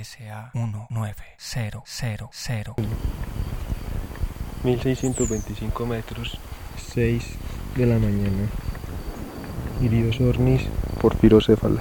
SA 19000. 1625 metros, 6 de la mañana. Irios ornis por pirocéfala.